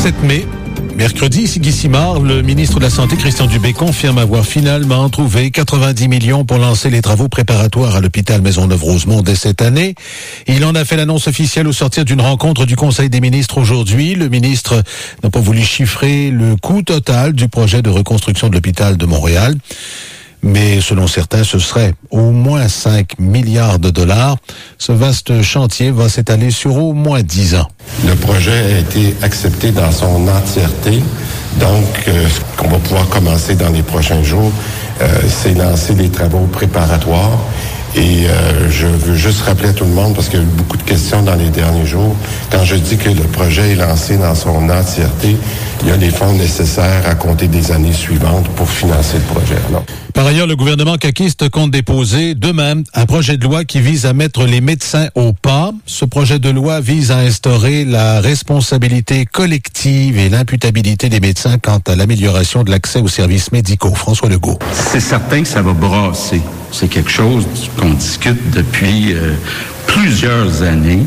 7 mai. Mercredi, Siggy Simard, le ministre de la Santé, Christian Dubé, confirme avoir finalement trouvé 90 millions pour lancer les travaux préparatoires à l'hôpital Maisonneuve-Rosemont dès cette année. Il en a fait l'annonce officielle au sortir d'une rencontre du Conseil des ministres aujourd'hui. Le ministre n'a pas voulu chiffrer le coût total du projet de reconstruction de l'hôpital de Montréal. Mais selon certains, ce serait au moins 5 milliards de dollars. Ce vaste chantier va s'étaler sur au moins 10 ans. Le projet a été accepté dans son entièreté. Donc, ce qu'on va pouvoir commencer dans les prochains jours, c'est lancer les travaux préparatoires. Et je veux juste rappeler à tout le monde, parce qu'il y a eu beaucoup de questions dans les derniers jours, quand je dis que le projet est lancé dans son entièreté, il y a les fonds nécessaires à compter des années suivantes pour financer le projet. Alors, par ailleurs, le gouvernement caquiste compte déposer demain un projet de loi qui vise à mettre les médecins au pas. Ce projet de loi vise à instaurer la responsabilité collective et l'imputabilité des médecins quant à l'amélioration de l'accès aux services médicaux. François Legault. C'est certain que ça va brasser. C'est quelque chose qu'on discute depuis plusieurs années.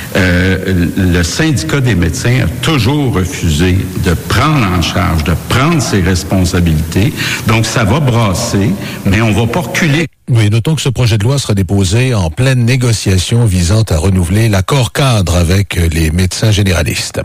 Le syndicat des médecins a toujours refusé de prendre en charge, de prendre ses responsabilités. Donc, ça va brasser, mais on va pas reculer. Oui, notons que ce projet de loi sera déposé en pleine négociation visant à renouveler l'accord cadre avec les médecins généralistes.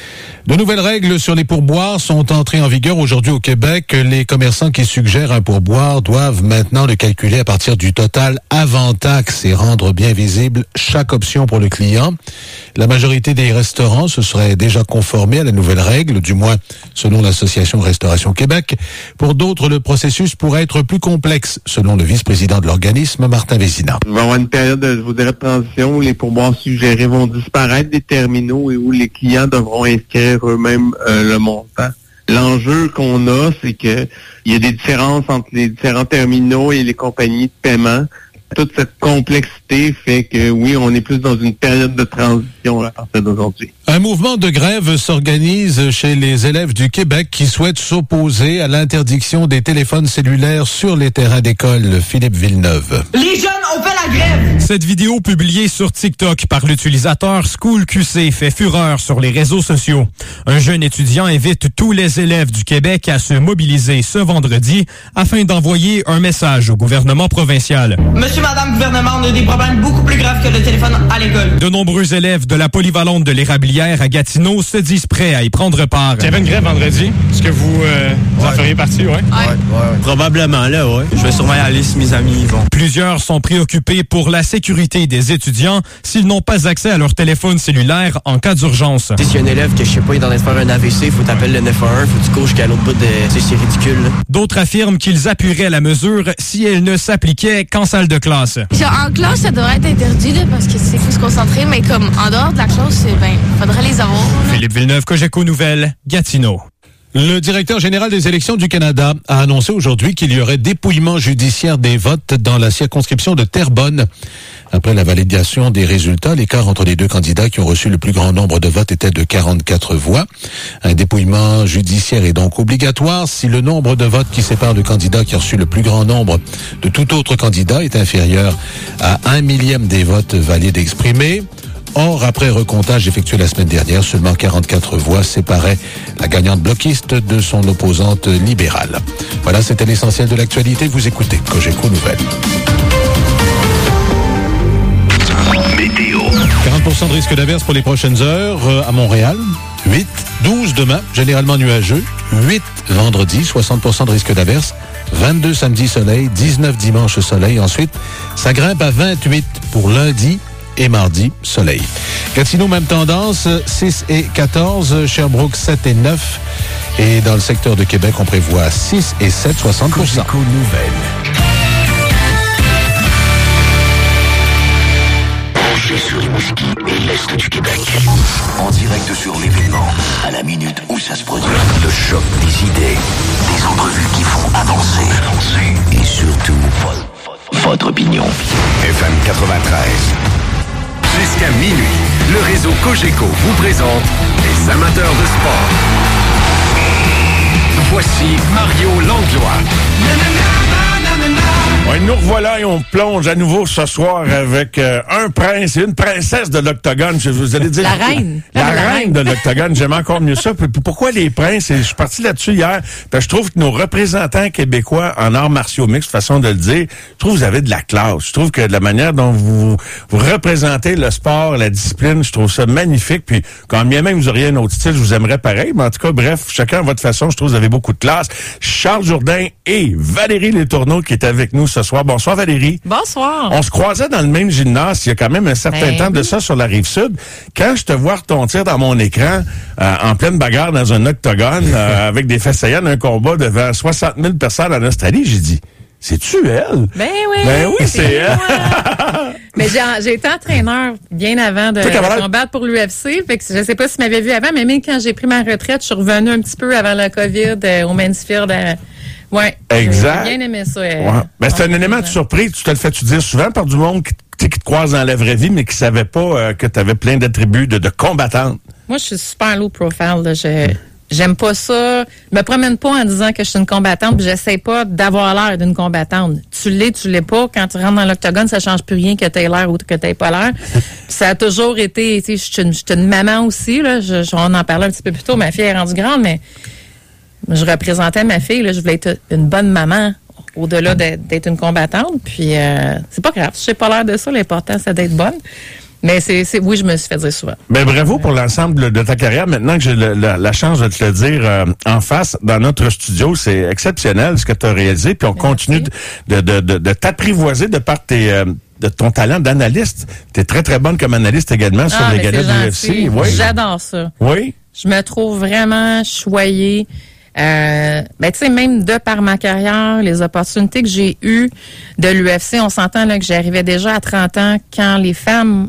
De nouvelles règles sur les pourboires sont entrées en vigueur aujourd'hui au Québec. Les commerçants qui suggèrent un pourboire doivent maintenant le calculer à partir du total avant taxe et rendre bien visible chaque option pour le client. La majorité des restaurants se seraient déjà conformés à la nouvelle règle, du moins selon l'Association Restauration Québec. Pour d'autres, le processus pourrait être plus complexe, selon le vice-président de l'organisme, Martin Vézina. Il va y avoir une période, de transition où les pourboires suggérés vont disparaître des terminaux et où les clients devront inscrire eux-mêmes le montant. L'enjeu qu'on a, c'est que il y a des différences entre les différents terminaux et les compagnies de paiement. Toute cette complexité fait que, oui, on est plus dans une période de transition à partir d'aujourd'hui. Un mouvement de grève s'organise chez les élèves du Québec qui souhaitent s'opposer à l'interdiction des téléphones cellulaires sur les terrains d'école. Philippe Villeneuve. Les jeunes ont fait la grève! Cette vidéo publiée sur TikTok par l'utilisateur SchoolQC fait fureur sur les réseaux sociaux. Un jeune étudiant invite tous les élèves du Québec à se mobiliser ce vendredi afin d'envoyer un message au gouvernement provincial. Monsieur, madame, gouvernement, on a des problèmes beaucoup plus graves que le téléphone à l'école. De nombreux élèves de la polyvalente de l'Érablière à Gatineau se disent prêts à y prendre part. Il y avait une grève vendredi. Est-ce que vous en feriez partie, ouais? Ouais. Probablement, là, ouais. Je vais sûrement y aller si mes amis y vont. Plusieurs sont préoccupés pour la sécurité des étudiants s'ils n'ont pas accès à leur téléphone cellulaire en cas d'urgence. Si y a un élève que, je sais pas, il est en train de faire un AVC, faut t'appeler le 911, faut que tu cours jusqu'à l'autre bout de... C'est ridicule, là. D'autres affirment qu'ils appuieraient la mesure si elle ne s'appliquait qu'en salle de classe. En classe, ça devrait être interdit, là, parce que c'est faut se concentrer, mais comme en dehors de la classe, faudrait les avoir. Là. Philippe Villeneuve, Cogeco Nouvelles, Gatineau. Le directeur général des élections du Canada a annoncé aujourd'hui qu'il y aurait dépouillement judiciaire des votes dans la circonscription de Terrebonne. Après la validation des résultats, l'écart entre les deux candidats qui ont reçu le plus grand nombre de votes était de 44 voix. Un dépouillement judiciaire est donc obligatoire si le nombre de votes qui sépare le candidat qui a reçu le plus grand nombre de tout autre candidat est inférieur à 1/1000 des votes valides exprimés. Or, après recomptage effectué la semaine dernière, seulement 44 voix séparaient la gagnante bloquiste de son opposante libérale. Voilà, c'était l'essentiel de l'actualité. Vous écoutez Cogeco Nouvelles. Météo. 40% de risque d'averse pour les prochaines heures à Montréal. 8, 12 demain, généralement nuageux. 8 vendredi, 60% de risque d'averse. 22 samedi soleil, 19 dimanche soleil. Ensuite, ça grimpe à 28 pour lundi et mardi, soleil. Gatineau, même tendance, 6 et 14, Sherbrooke, 7 et 9. Et dans le secteur de Québec, on prévoit 6 et 7, 60%. Cogeco Nouvelles. Branché sur Rimouski et l'Est du Québec. En direct sur l'événement, à la minute où ça se produit. Le choc des idées, des entrevues qui font avancer. Et surtout, votre opinion. FM 93. Jusqu'à minuit, le réseau Cogeco vous présente les amateurs de sport. Voici Mario Langlois. Ouais, nous revoilà et on plonge à nouveau ce soir avec un prince et une princesse de l'Octogone. Vous allez dire... La reine. La reine de l'Octogone. J'aime encore mieux ça. Puis pourquoi les princes? Et je suis parti là-dessus hier. Parce que je trouve que nos représentants québécois en arts martiaux mixtes, façon de le dire, je trouve que vous avez de la classe. Je trouve que de la manière dont vous représentez le sport, la discipline, je trouve ça magnifique. Puis quand bien même vous auriez un autre style, je vous aimerais pareil. Mais en tout cas, bref, chacun à votre façon, je trouve que vous avez beaucoup de classe. Charles Jourdain et Valérie Letourneau qui est avec nous ce soir. Bonsoir Valérie. Bonsoir. On se croisait dans le même gymnase il y a quand même un certain temps de ça sur la Rive-Sud. Quand je te vois retontir dans mon écran en pleine bagarre dans un octogone avec des Fessayens, un combat devant 60 000 personnes en Australie, j'ai dit, c'est-tu elle? Ben oui. Ben oui, c'est elle. Mais j'ai été entraîneur bien avant de combattre pour l'UFC. Fait que je sais pas si tu m'avais vu avant, mais même quand j'ai pris ma retraite, je suis revenue un petit peu avant la COVID au Mansfield. Ouais. Exact. J'ai bien aimé ça. Ouais. Ben, c'est un élément de surprise. Tu te le fais-tu dire souvent par du monde qui te croise dans la vraie vie, mais qui savait pas que tu avais plein d'attributs de combattante? Moi, je suis super low profile. Là. J'aime pas ça. Je me promène pas en disant que je suis une combattante, puis j'essaie pas d'avoir l'air d'une combattante. Tu l'es pas. Quand tu rentres dans l'octogone, ça change plus rien que t'aies l'air ou que t'aies pas l'air. Ça a toujours été, tu sais, je suis une maman aussi, là. On en parlait un petit peu plus tôt. Ma fille est rendue grande, mais je représentais ma fille, là. Je voulais être une bonne maman, au-delà d'être une combattante. Puis, c'est pas grave. Si j'ai pas l'air de ça, l'important, c'est d'être bonne. Mais oui, je me suis fait dire souvent. Ben bravo pour l'ensemble de ta carrière. Maintenant que j'ai la chance de te le dire en face, dans notre studio, c'est exceptionnel ce que tu as réalisé. Puis on continue de t'apprivoiser de par de ton talent d'analyste. Tu es très, très bonne comme analyste également sur les galas de l'UFC. Oui. J'adore ça. Oui. Je me trouve vraiment choyée. Ben tu sais, même de par ma carrière, les opportunités que j'ai eues de l'UFC, on s'entend là que j'arrivais déjà à 30 ans quand les femmes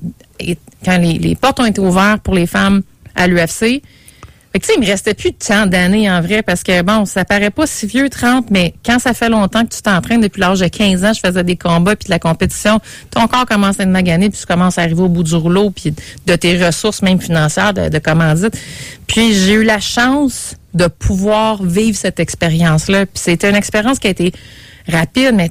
quand les portes ont été ouvertes pour les femmes à l'UFC. Fait que tu sais, il me restait plus tant d'années en vrai parce que bon, ça paraît pas si vieux 30, mais quand ça fait longtemps que tu t'entraînes, depuis l'âge de 15 ans, je faisais des combats puis de la compétition, ton corps commence à être magané puis tu commences à arriver au bout du rouleau puis de tes ressources même financières de commandite. Puis j'ai eu la chance de pouvoir vivre cette expérience-là. Puis c'était une expérience qui a été rapide, mais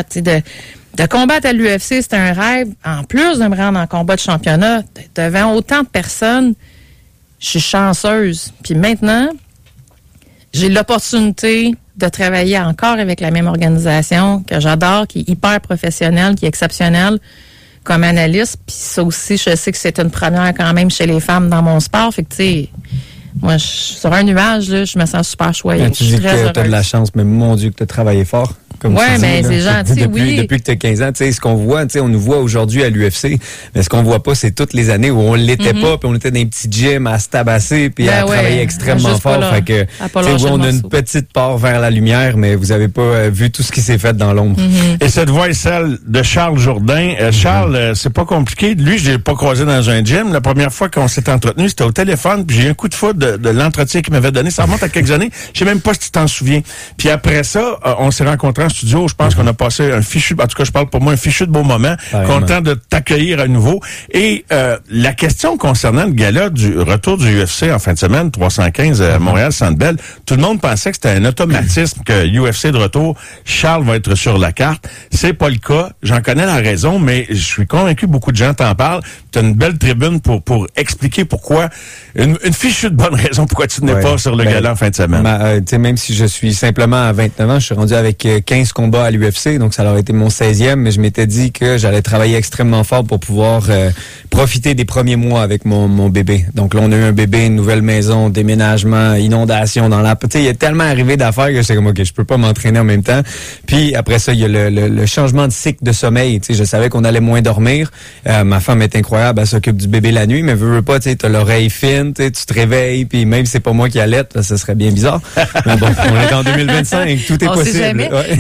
de combattre à l'UFC, c'était un rêve. En plus de me rendre en combat de championnat, devant autant de personnes, je suis chanceuse. Puis maintenant, j'ai l'opportunité de travailler encore avec la même organisation que j'adore, qui est hyper professionnelle, qui est exceptionnelle comme analyste. Puis ça aussi, je sais que c'est une première quand même chez les femmes dans mon sport. Fait que tu sais, moi, sur un nuage, là, je me sens super choyée. Quand tu dis que tu as de la chance, mais mon Dieu, que tu as travaillé fort. Oui, mais c'est gentil, oui. Depuis que tu as 15 ans, tu sais, ce qu'on voit, tu sais, on nous voit aujourd'hui à l'UFC, mais ce qu'on voit pas, c'est toutes les années où on l'était pas, puis on était dans les petits gyms à se tabasser, puis à travailler extrêmement fort. Fait que, tu sais, on a une petite part vers la lumière, mais vous avez pas vu tout ce qui s'est fait dans l'ombre. Et cette voix est celle de Charles Jourdain. Charles, c'est pas compliqué. Lui, je l'ai pas croisé dans un gym. La première fois qu'on s'est entretenu, c'était au téléphone, puis j'ai eu un coup de foudre de l'entretien qu'il m'avait donné. Ça remonte à quelques années. Je sais même pas si tu t'en souviens. Puis après ça, on s'est rencontrés en studio. Je pense qu'on a passé un fichu, en tout cas, je parle pour moi, un fichu de beau moment. Content de t'accueillir à nouveau. Et la question concernant le gala du retour du UFC en fin de semaine, 315 à Montréal, Centre Bell, tout le monde pensait que c'était un automatisme que UFC de retour, Charles va être sur la carte. C'est pas le cas. J'en connais la raison, mais je suis convaincu que beaucoup de gens t'en parlent. Tu as une belle tribune pour expliquer pourquoi, une fichue de bonne raison pourquoi tu n'es pas sur le gala en fin de semaine. Même si je suis simplement à 29 ans, je suis rendu avec 15 combats à l'UFC, donc ça leur a été mon 16e, mais je m'étais dit que j'allais travailler extrêmement fort pour pouvoir profiter des premiers mois avec mon bébé. Donc là, on a eu un bébé, une nouvelle maison, déménagement, inondation dans la... Tu sais, il y a tellement arrivé d'affaires que j'étais comme, OK, je peux pas m'entraîner en même temps. Puis après ça, il y a le changement de cycle de sommeil. Tu sais, je savais qu'on allait moins dormir. Ma femme est incroyable, elle s'occupe du bébé la nuit, mais veux pas, tu sais, t'as l'oreille fine, tu te réveilles, puis même si c'est pas moi qui allaite, ça serait bien bizarre. Mais bon, on est en 2025, tout est possible. Sait jamais. Ouais.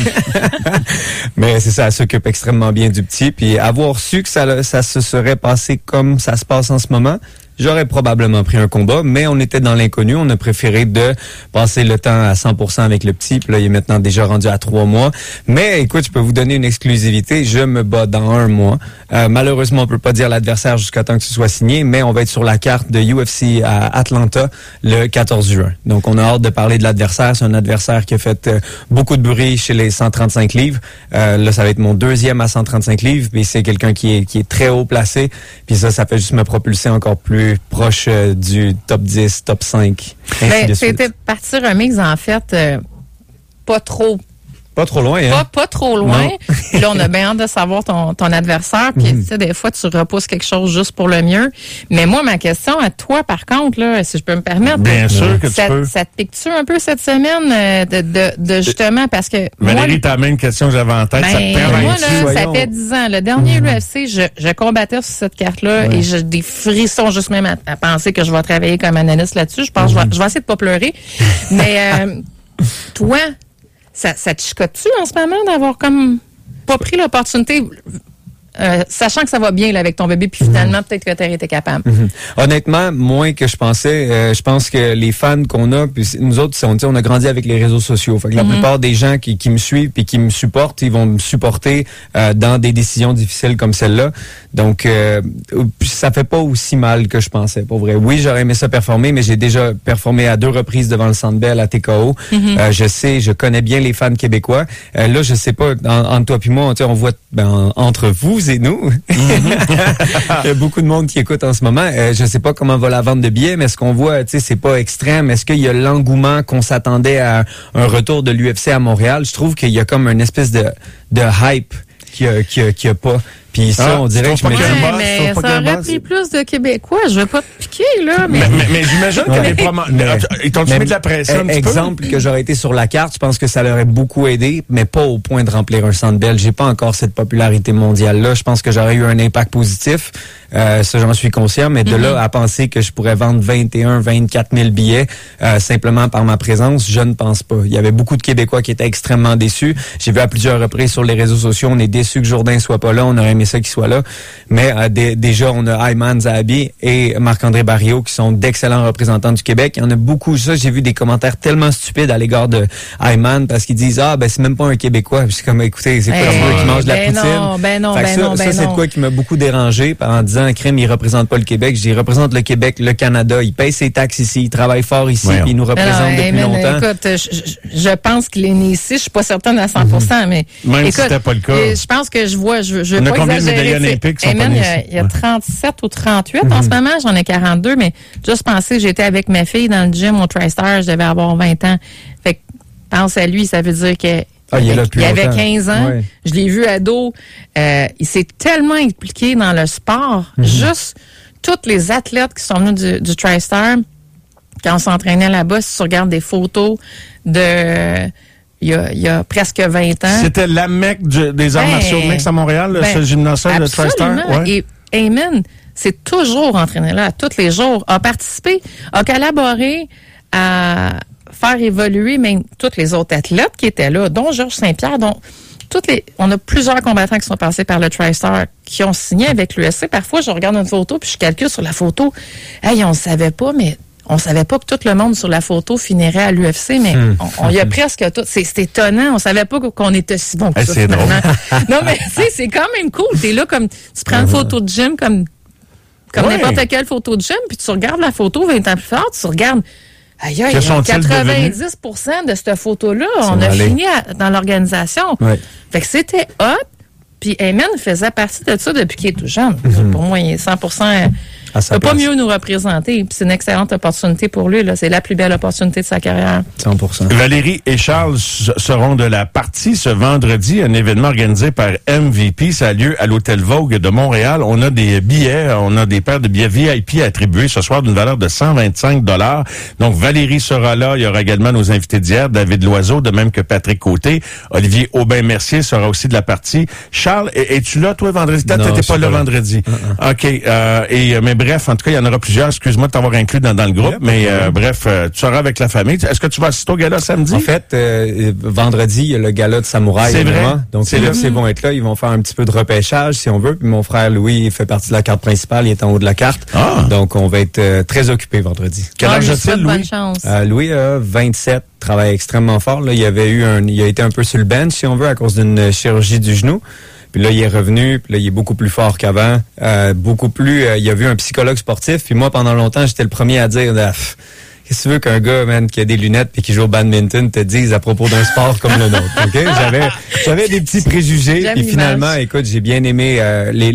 Mais c'est ça, elle s'occupe extrêmement bien du petit. Puis avoir su que ça se serait passé comme ça se passe en ce moment, j'aurais probablement pris un combat, mais on était dans l'inconnu. On a préféré de passer le temps à 100% avec le petit. Puis là, il est maintenant déjà rendu à 3 mois. Mais écoute, je peux vous donner une exclusivité. Je me bats dans 1 mois. Malheureusement, on peut pas dire l'adversaire jusqu'à temps que ce soit signé, mais on va être sur la carte de UFC à Atlanta le 14 juin. Donc, on a hâte de parler de l'adversaire. C'est un adversaire qui a fait beaucoup de bruit chez les 135 livres. Là, ça va être mon 2e à 135 livres. Puis c'est quelqu'un qui est très haut placé. Puis ça fait juste me propulser encore plus proche du top 10, top 5. C'était partie remise, en fait, pas trop loin, hein? Pas trop loin. Puis là, on a bien hâte de savoir ton adversaire. Puis, tu sais, des fois, tu repousses quelque chose juste pour le mieux. Mais moi, ma question à toi, par contre, là, si je peux me permettre. Bien sûr que tu peux. Ça te pique-tu un peu cette semaine de justement, parce que. Valérie, t'as la même question que j'avais en tête. Ça te permet. Moi, là, ça fait 10 ans. Le dernier UFC, je combattais sur cette carte-là et j'ai des frissons juste même à penser que je vais travailler comme analyste là-dessus. Je pense que je vais essayer de pas pleurer. Mais, toi, ça te chicote-tu en ce moment d'avoir comme pas pris l'opportunité, sachant que ça va bien là, avec ton bébé, puis finalement, peut-être que tu aurais été capable? Honnêtement, moins que je pensais. Je pense que les fans qu'on a, puis nous autres, on a grandi avec les réseaux sociaux. Fait que la plupart des gens qui me suivent et qui me supportent, ils vont me supporter dans des décisions difficiles comme celle-là. Donc, ça fait pas aussi mal que je pensais, pour vrai. Oui, j'aurais aimé ça performer, mais j'ai déjà performé à 2 reprises devant le Centre Bell à TKO. Je connais bien les fans québécois. Là, je sais pas, entre toi et moi, on voit entre vous et nous. Il y a beaucoup de monde qui écoute en ce moment. Je sais pas comment va la vente de billets, mais ce qu'on voit, c'est pas extrême. Est-ce qu'il y a l'engouement qu'on s'attendait à un retour de l'UFC à Montréal? Je trouve qu'il y a comme une espèce de hype qu'il y a pas. Puis ça, on dirait que je me dis... mais ça aurait pris plus de Québécois. Je veux pas te piquer, là. Mais j'imagine que les ils t'ont mis de la pression un petit peu. Exemple que j'aurais été sur la carte, je pense que ça l'aurait beaucoup aidé, mais pas au point de remplir un Centre Bell. J'ai pas encore cette popularité mondiale-là. Je pense que j'aurais eu un impact positif. Ça, j'en suis conscient. Mais de là à penser que je pourrais vendre 24 000 billets simplement par ma présence, je ne pense pas. Il y avait beaucoup de Québécois qui étaient extrêmement déçus. J'ai vu à plusieurs reprises sur les réseaux sociaux, on est déçus que Jourdain soit pas là. On aurait aimé ça qu'il soit là. Mais déjà, on a Ayman Zahabi et Marc-André Barriot qui sont d'excellents représentants du Québec. Il y en a beaucoup. Ça, j'ai vu des commentaires tellement stupides à l'égard de Ayman parce qu'ils disent c'est même pas un Québécois. Puis c'est comme, écoutez, c'est quoi qui mange de la poutine? Ça, c'est de quoi qui m'a beaucoup dérangé en disant, crime, il représente pas le Québec. Je dis, il représente le Québec, le Canada. Il paye ses taxes ici. Il travaille fort ici. Puis il nous représente depuis longtemps. Écoute, je pense qu'il est né ici. Je suis pas certaine à 100%, mais même écoute, si c'était pas le cas. Je pense que je veux pas exagérer. Il y a 37 ou 38 en ce moment. J'en ai 42, mais juste penser, j'étais avec ma fille dans le gym au TriStar, je devais avoir 20 ans. Fait que, pense à lui, ça veut dire que il avait 15 ans. Oui. Je l'ai vu ado. Il s'est tellement impliqué dans le sport. Juste tous les athlètes qui sont venus du TriStar, quand on s'entraînait là-bas, si tu regardes des photos de... Il y a presque 20 ans. C'était la mecque des arts martiaux mixtes à Montréal, ce gymnase de TriStar. Ouais. Et Ayman s'est toujours entraîné là, tous les jours, a participé, a collaboré à faire évoluer même tous les autres athlètes qui étaient là, dont Georges Saint-Pierre, dont on a plusieurs combattants qui sont passés par le TriStar, qui ont signé avec l'UFC. Parfois, je regarde une photo puis je calcule sur la photo. Hey, on ne savait pas, mais on savait pas que tout le monde sur la photo finirait à l'UFC, mais on y a presque tout. C'est étonnant. On savait pas qu'on était si bon que ça. C'est drôle. Non, mais tu sais, c'est quand même cool. T'es là comme, tu prends une photo de gym comme n'importe quelle photo de gym, puis tu regardes la photo 20 ans plus tard, tu regardes, aïe, 90% de cette photo-là, on a fini dans l'organisation. Ouais. Fait que c'était hot. Puis Ayman faisait partie de ça depuis qu'il est tout jeune. Pour moi, il est 100%... Il ne peut pas mieux nous représenter. Puis c'est une excellente opportunité pour lui. Là. C'est la plus belle opportunité de sa carrière. 100%. Valérie et Charles seront de la partie ce vendredi, un événement organisé par MVP. Ça a lieu à l'Hôtel Vogue de Montréal. On a des billets, on a des paires de billets VIP attribués ce soir d'une valeur de 125 $. Donc Valérie sera là. Il y aura également nos invités d'hier, David Loiseau, de même que Patrick Côté. Olivier Aubin-Mercier sera aussi de la partie. Charles, es-tu là, toi, vendredi? T'étais pas là vendredi. OK. Mais bref, en tout cas, il y en aura plusieurs. Excuse-moi de t'avoir inclus dans le groupe, mais bref, tu seras avec la famille. Est-ce que tu vas assister au gala samedi? En fait, vendredi, il y a le gala de Samouraï. C'est vrai? Donc, les UFC vont être là. Ils vont faire un petit peu de repêchage, si on veut. Puis mon frère Louis, il fait partie de la carte principale. Il est en haut de la carte. Donc, on va être très occupés vendredi. Quel âge a-t-il, Louis? Bonne chance. Louis a 27, travaille extrêmement fort. Là, il a été un peu sur le bench, si on veut, à cause d'une chirurgie du genou. Puis là, il est revenu, puis là, il est beaucoup plus fort qu'avant. Il a vu un psychologue sportif. Puis moi, pendant longtemps, j'étais le premier à dire... Qu'est-ce que tu veux qu'un gars, man, qui a des lunettes et qui joue au badminton te dise à propos d'un sport comme le nôtre, OK? J'avais des petits préjugés. Puis finalement, écoute, j'ai bien aimé les